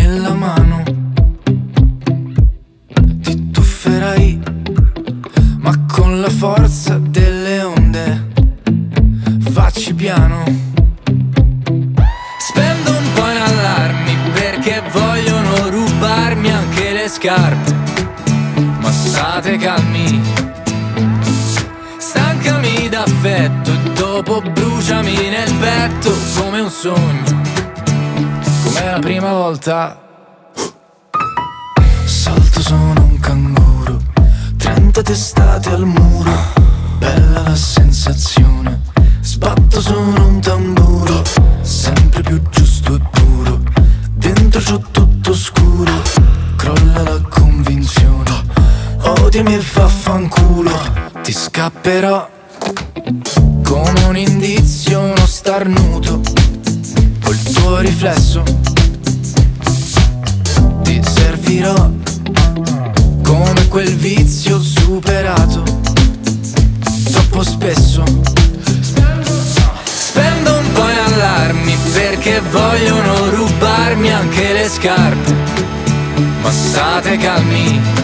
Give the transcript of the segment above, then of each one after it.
la mano, ti tufferai, ma con la forza delle onde. Facci piano. Spendo un po' in allarmi perché vogliono rubarmi anche le scarpe, ma state calmi. Stancami d'affetto e dopo bruciami nel petto come un sogno, come la prima volta. Salto, sono un canguro, 30 testate al muro, bella la sensazione. Sbatto, sono un tamburo, sempre più giusto e puro. Dentro c'ho tutto scuro, crolla la convinzione. Odiami e vaffanculo. Ti scapperò come un indizio, uno starnuto, o il tuo riflesso. Ti servirò come quel vizio superato troppo spesso. Spendo un po' in allarmi perché vogliono rubarmi anche le scarpe, ma state calmi.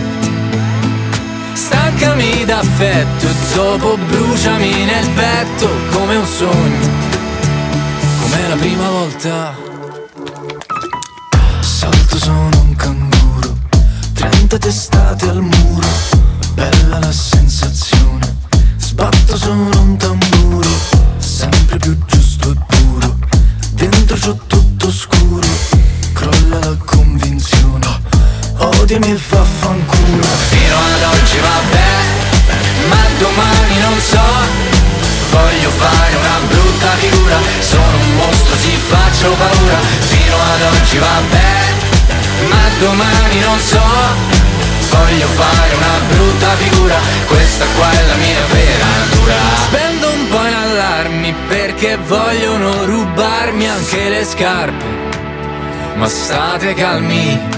Stancami d'affetto e dopo bruciami nel petto come un sogno, come la prima volta. Salto, sono un canguro, 30 testate al muro, bella la sensazione. Sbatto, sono un tamburo, sempre più giusto e puro. Dentro c'ho tutto scuro, crolla la convinzione. Odiami e vaffanculo. Fino ad oggi va bene, ma domani non so. Voglio fare una brutta figura, sono un mostro, sì, faccio paura. Fino ad oggi va bene, ma domani non so. Voglio fare una brutta figura, questa qua è la mia vera natura. Spendo un po' in allarmi perché vogliono rubarmi anche le scarpe, ma state calmi.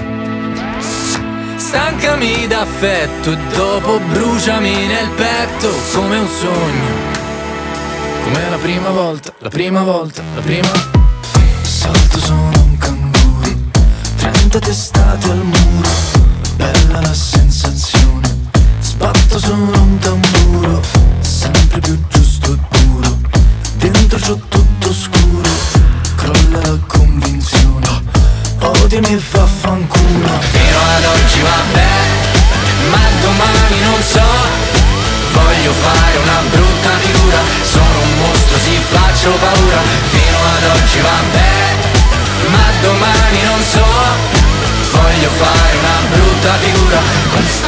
Stancami d'affetto e dopo bruciami nel petto come un sogno, come la prima volta, la prima volta, la prima. Salto, sono un canguro, 30 testate al muro, bella la sensazione. Sbatto, sono un tamburo, sempre più giusto e puro. Dentro c'ho tutto scuro, crolla la convinzione. Odiami e vaffanculo. Fino ad oggi va bene, ma domani non so. Voglio fare una brutta figura, sono un mostro, sì, faccio paura. Fino ad oggi va bene, ma domani non so. Voglio fare una brutta figura.